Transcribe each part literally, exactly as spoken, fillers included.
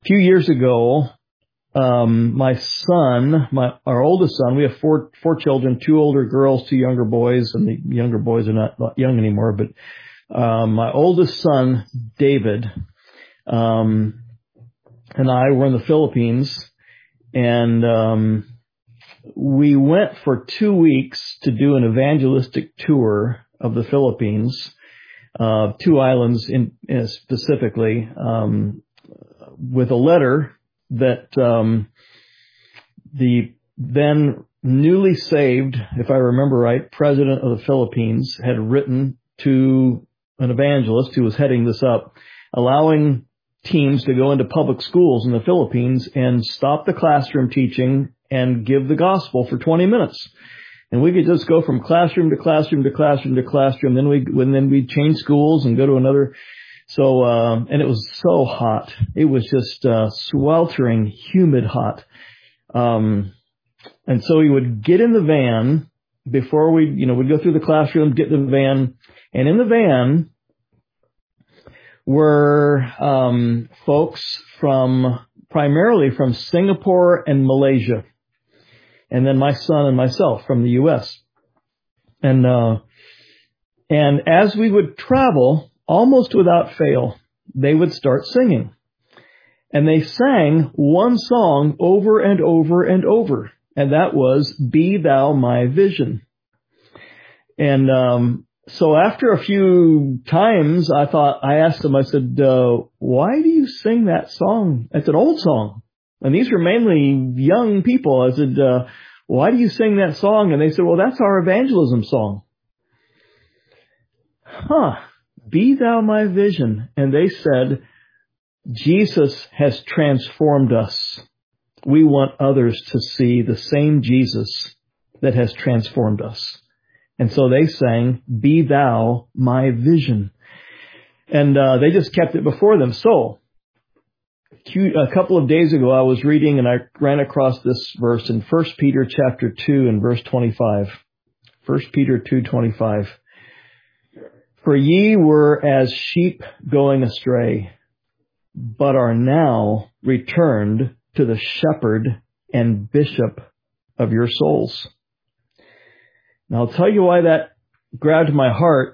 A few years ago, um, my son, my our oldest son, we have four four children, two older girls, two younger boys, and the younger boys are not, not young anymore. But um, my oldest son, David, um, and I were in the Philippines, and um, we went for two weeks to do an evangelistic tour of the Philippines, uh, two islands in, in specifically, um, with a letter that um, the then newly saved, if I remember right, president of the Philippines had written to an evangelist who was heading this up, allowing teams to go into public schools in the Philippines and stop the classroom teaching and give the gospel for twenty minutes. And we could just go from classroom to classroom to classroom to classroom. Then we, and then we'd change schools and go to another. So, uh, and it was so hot. It was just, uh, sweltering, humid hot. Um, and so we would get in the van before we, you know, we'd go through the classroom, get in the van, and in the van were, um, folks from, primarily from Singapore and Malaysia. And then my son and myself from the U S. And, uh, and as we would travel, almost without fail, they would start singing. And they sang one song over and over and over. And that was, Be Thou My Vision. And, um, so after a few times, I thought, I asked them, I said, uh, why do you sing that song? It's an old song. And these were mainly young people. I said, uh, why do you sing that song? And they said, well, that's our evangelism song. Huh. Be thou my vision. And they said, Jesus has transformed us. We want others to see the same Jesus that has transformed us. And so they sang, Be thou my vision. And uh, they just kept it before them. So a couple of days ago, I was reading and I ran across this verse in First Peter chapter two and verse twenty-five. First Peter two twenty-five. For ye were as sheep going astray, but are now returned to the shepherd and bishop of your souls. Now I'll tell you why that grabbed my heart.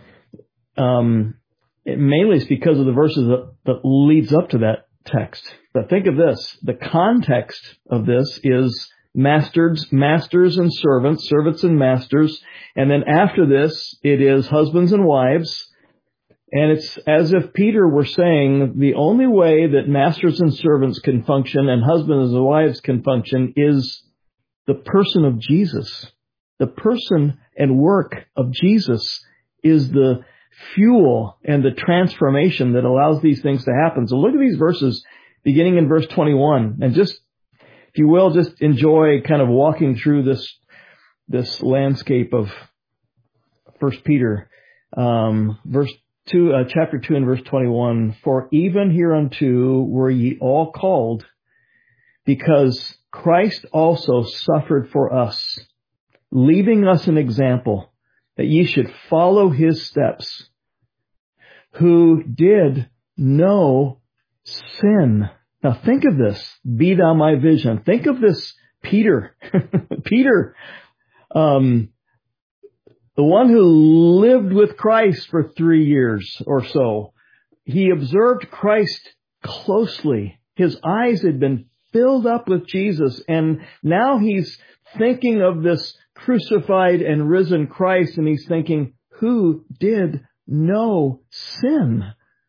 Um, it mainly is because of the verses that, that leads up to that text. But think of this. The context of this is masters, masters and servants, servants and masters. And then after this, it is husbands and wives. And it's as if Peter were saying the only way that masters and servants can function and husbands and wives can function is the person of Jesus. The person and work of Jesus is the fuel and the transformation that allows these things to happen. So look at these verses beginning in verse twenty-one, and just, if you will, just enjoy kind of walking through this, this landscape of First Peter, um, verse two, uh, chapter two and verse twenty-one. For even hereunto were ye all called, because Christ also suffered for us, leaving us an example that ye should follow his steps, who did no sin. Now think of this. Be thou my vision. Think of this Peter. Peter, um, the one who lived with Christ for three years or so. He observed Christ closely. His eyes had been filled up with Jesus, and now he's thinking of this crucified and risen Christ, and he's thinking, who did no sin?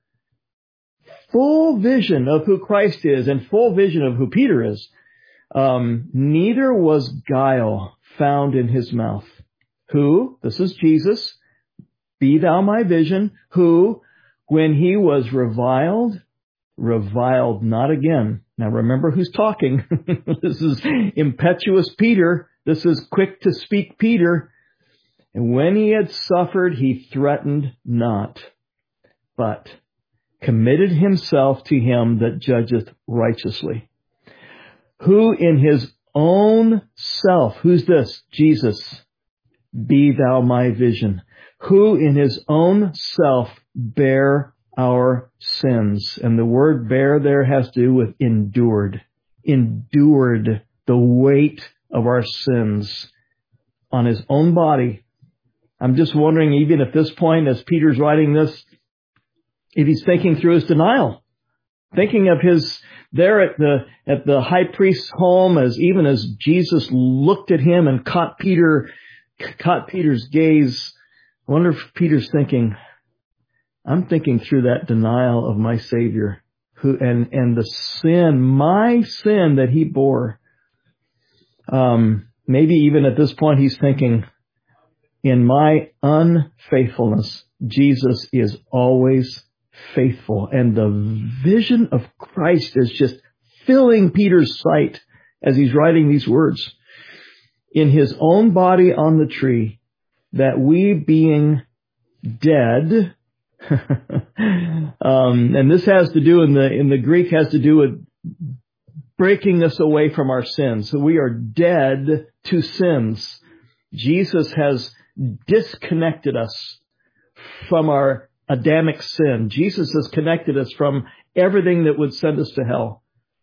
Full vision of who Christ is and full vision of who Peter is. Um, neither was guile found in his mouth. Who, this is Jesus, be thou my vision, who, when he was reviled, reviled not again. Now remember who's talking. This is impetuous Peter. This is quick to speak Peter. And when he had suffered, he threatened not, but committed himself to him that judgeth righteously. Who in his own self, who's this? Jesus, be thou my vision. Who in his own self bare our sins. And the word bear there has to do with endured. Endured the weight of our sins on his own body. I'm just wondering, even at this point, as Peter's writing this, if he's thinking through his denial, thinking of his there at the at the high priest's home, as even as Jesus looked at him and caught Peter, caught Peter's gaze. I wonder if Peter's thinking, I'm thinking through that denial of my Savior, who and and the sin, my sin that he bore. Um, maybe even at this point he's thinking, in my unfaithfulness, Jesus is always faithful. And the vision of Christ is just filling Peter's sight as he's writing these words. In his own body on the tree, that we being dead, um, and this has to do in the in the Greek has to do with breaking us away from our sins. So we are dead to sins. Jesus has disconnected us from our Adamic sin. Jesus has connected us from everything that would send us to hell.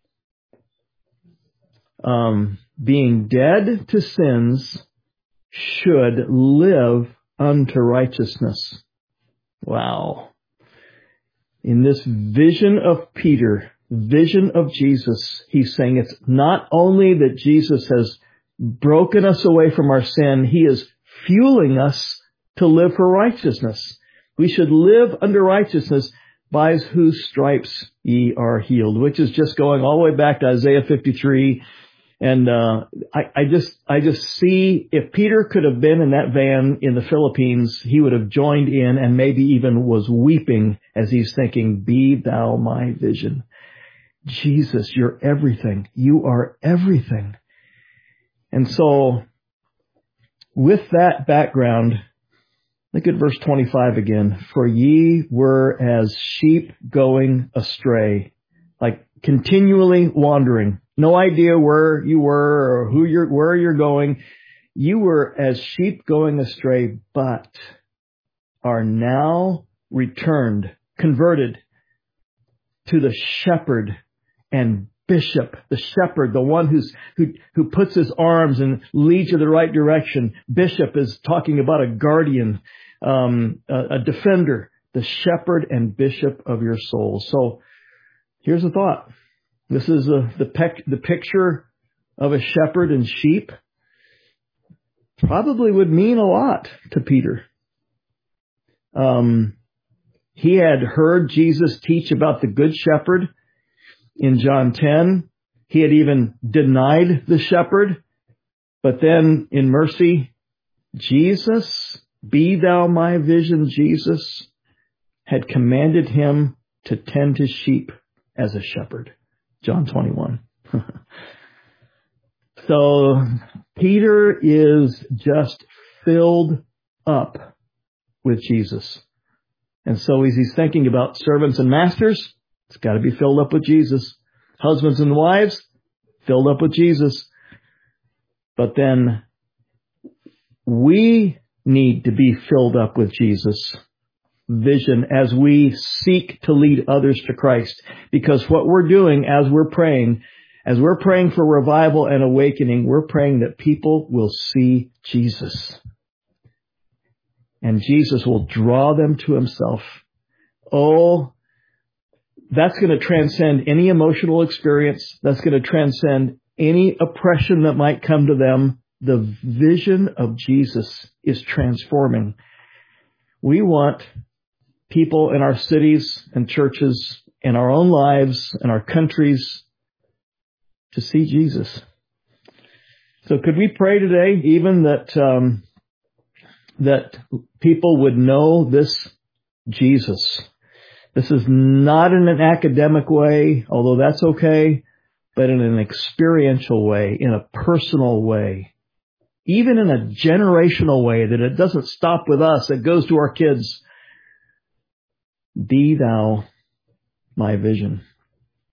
Um, being dead to sins should live unto righteousness. Wow. In this vision of Peter, vision of Jesus, he's saying it's not only that Jesus has broken us away from our sin, he is fueling us to live for righteousness. We should live under righteousness, by whose stripes ye are healed, which is just going all the way back to Isaiah fifty-three. And uh I, I just I just see if Peter could have been in that van in the Philippines, he would have joined in and maybe even was weeping as he's thinking, be thou my vision. Jesus, you're everything. You are everything. And so, with that background, look at verse twenty-five again. For ye were as sheep going astray, like continually wandering. No idea where you were or who you're, where you're going. You were as sheep going astray, but are now returned, converted to the shepherd and bishop, the shepherd, the one who's, who, who puts his arms and leads you the right direction. Bishop is talking about a guardian, um, a, a defender, the shepherd and bishop of your soul. So here's a thought. This is a, the, pec, the picture of a shepherd and sheep. Probably would mean a lot to Peter. Um, he had heard Jesus teach about the good shepherd in John ten. He had even denied the shepherd. But then in mercy, Jesus, be thou my vision, Jesus, had commanded him to tend his sheep as a shepherd. John twenty-one. So Peter is just filled up with Jesus. And so as he's thinking about servants and masters, it's got to be filled up with Jesus. Husbands and wives, filled up with Jesus. But then we need to be filled up with Jesus' vision as we seek to lead others to Christ. Because what we're doing as we're praying, as we're praying for revival and awakening, we're praying that people will see Jesus. And Jesus will draw them to himself. Oh, that's going to transcend any emotional experience. That's going to transcend any oppression that might come to them. The vision of Jesus is transforming. We want people in our cities and churches, in our own lives, in our countries, to see Jesus. So could we pray today even that um, that people would know this Jesus? This is not in an academic way, although that's okay, but in an experiential way, in a personal way, even in a generational way, that it doesn't stop with us, it goes to our kids. Be thou my vision.